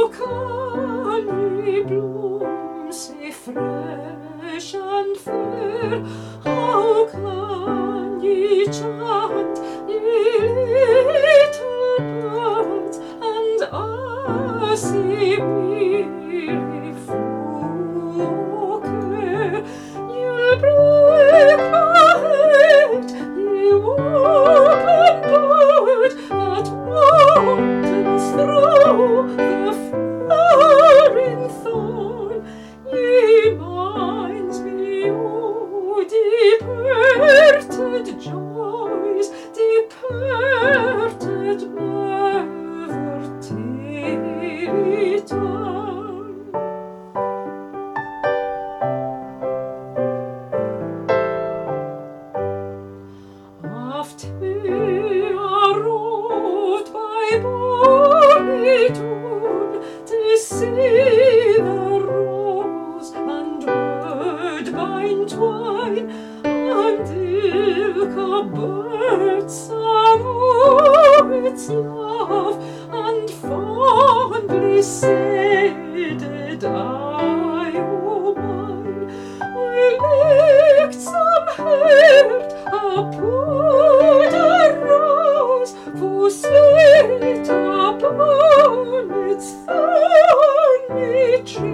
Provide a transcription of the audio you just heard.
can ye bloom sae fresh and fair? How can ye chant, ye little birds, and us, ye weary folk? Ye'll break my heart, ye open bird that wanders through the foreign thorn. Ye minds me, oh, departed joys, departed, never to return. Oft we are roved by bonny tune to see the rose and woodbine twine, and ilka bird sang of its love, and fondly said I, oh mine, I licked some hurt upon a rose, for sweet upon its thorny tree.